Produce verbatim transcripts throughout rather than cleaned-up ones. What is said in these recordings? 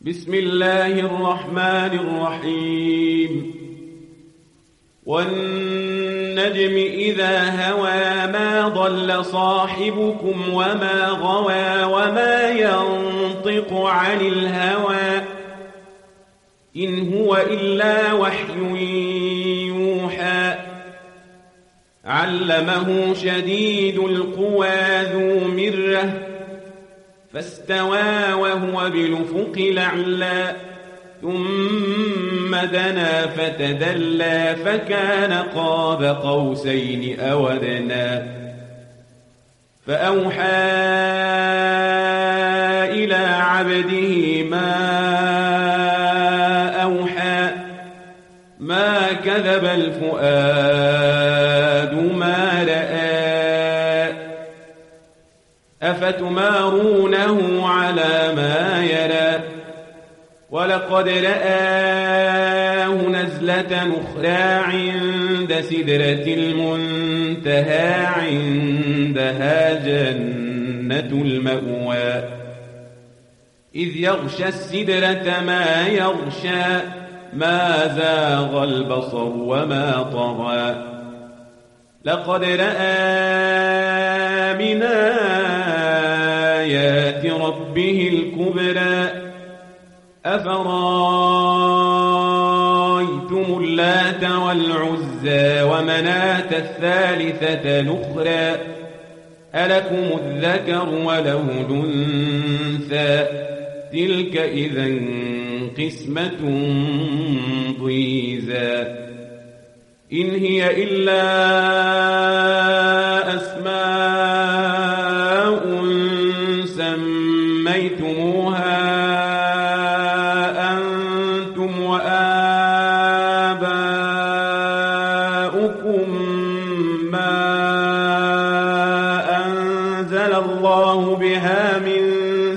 بسم الله الرحمن الرحيم والنجم إذا هوى ما ضل صاحبكم وما غوى وما ينطق عن الهوى إن هو إلا وحي يوحى علمه شديد القوى ذو مرة فاستوى وهو بالأفق الأعلى ثم دنا فتدلى فكان قاب قوسين أو أدنى فأوحى إلى عبده ما أوحى ما كذب الفؤاد ما رأى أفتمارونه على ما يرى ولقد رآه نزلة أخرى عند سدرة المنتهى عندها جنة المأوى إذ يغشى السدرة ما يغشى ما زاغ البصر وما طغى لقد رأى من آيات ربه الكبرى أفرايتم اللات والعزى ومناة الثالثة الأخرى ألكم الذكر وله الأنثى تلك إذا قسمة ضيزى إن هي إلا أسماء سميتموها أنتم وآباؤكم ما أنزل الله بها من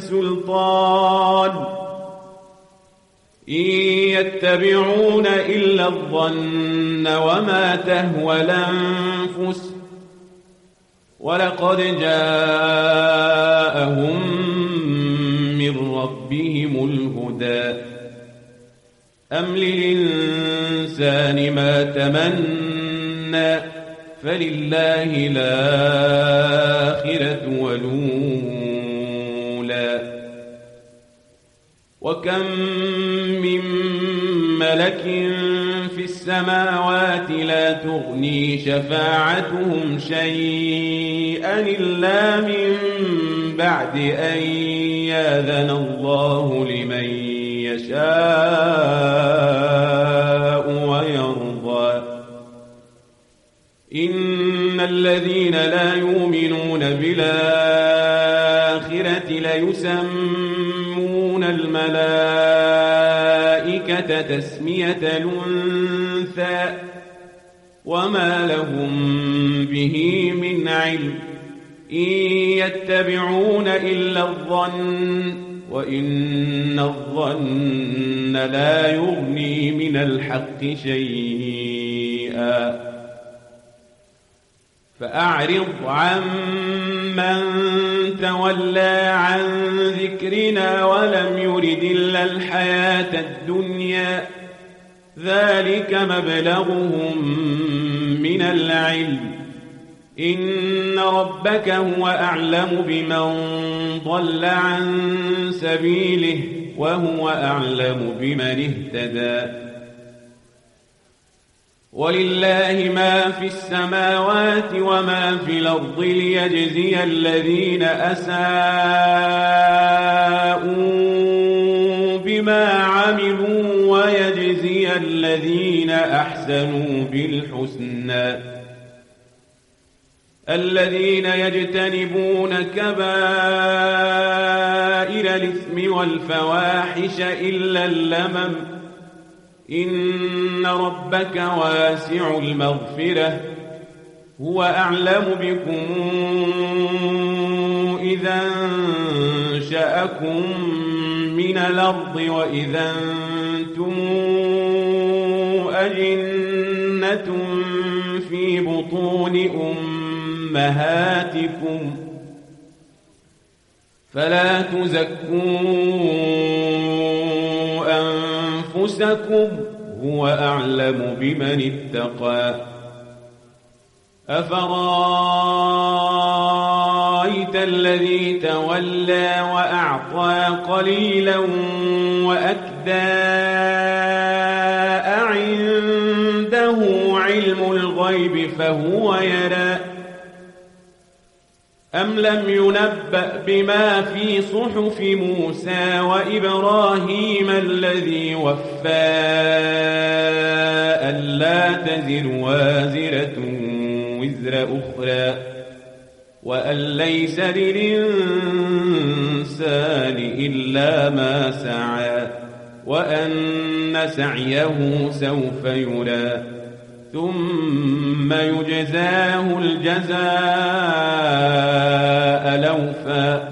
سلطان إن يتبعون إلا الظن وما تهوى الأنفس ولقد جاءهم من ربهم الهدى أم للإنسان ما تمنى فلله الآخرة والأولى وكم من ملك في السماوات لا تغني شفاعتهم شيئا إلا من بعد أن يأذن الله لمن يشاء ويرضى إن الذين لا يؤمنون بالآخرة ليسمون الملائكة تسمية الأنثى وما لهم به من علم إن يتبعون إلا الظن وإن الظن لا يغني من الحق شيئا فأعرض عن من تولى عن ذكرنا ولم يرد إلا الحياة الدنيا ذلك مبلغهم من العلم إن ربك هو أعلم بمن ضل عن سبيله وهو أعلم بمن اهتدى ولله ما في السماوات وما في الأرض ليجزي الذين أساءوا بما عملوا ويجزي الذين أحسنوا بالحسنى الذين يجتنبون كبائر الإثم والفواحش إلا اللمم إن ربك واسع المغفرة هو أعلم بكم إذا أنشأكم من الأرض وإذا أنتم أجنة في بطون أمهاتكم فلا تزكوا أنفسكم هو أعلم بمن اتقى أفرأيت الذي تولى وأعطى قليلا وأكدى أعنده علم الغيب فهو يرى أم لم ينبأ بما في صحف موسى وإبراهيم الذي وفى ألا تزر وازرة وزر أخرى وأن ليس للإنسان إلا ما سعى وأن سعيه سوف يرى ثم يجزاه الجزاء الأوفى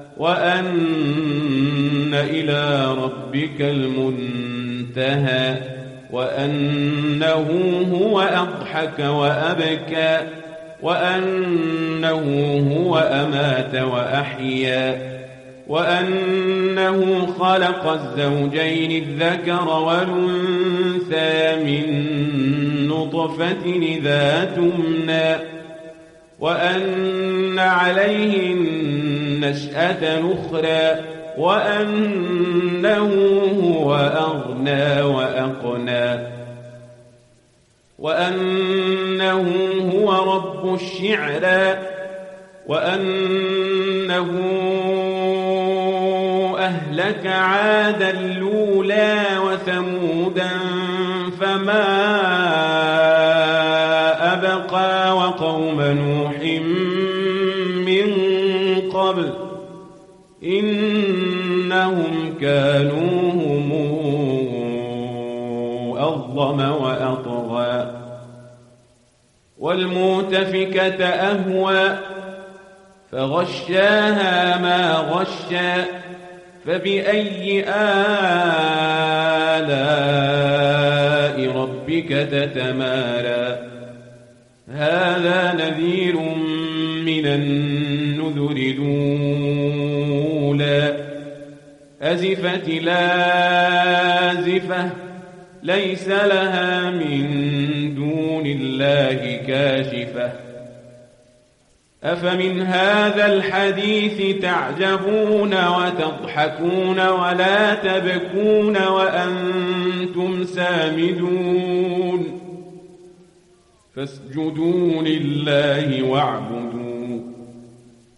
وأن إلى ربك المنتهى وأنه هو أضحك وأبكى وأنه هو أمات وأحيا وأنه خلق الزوجين الذكر والأنثى من نطفة إذا تمنى وأن عليه النشأة الأخرى وأنه هو أغنى وأقنى وأنه هو رب الشعرى وأنه أهلك عادا الأولى وثمودا فما أبقى وقوم نوح من قبل إنهم كانوا هم أظلم وأطغى والمؤتفكة أهوى فغشاها ما غشى فبأي آلاء ربك تتمارى هذا نذير من النذر الأولى أزفت لازفة ليس لها من دون الله كاشفة أفمن هذا الحديث تعجبون وتضحكون ولا تبكون وأنتم سامدون فاسجدوا لله واعبدوا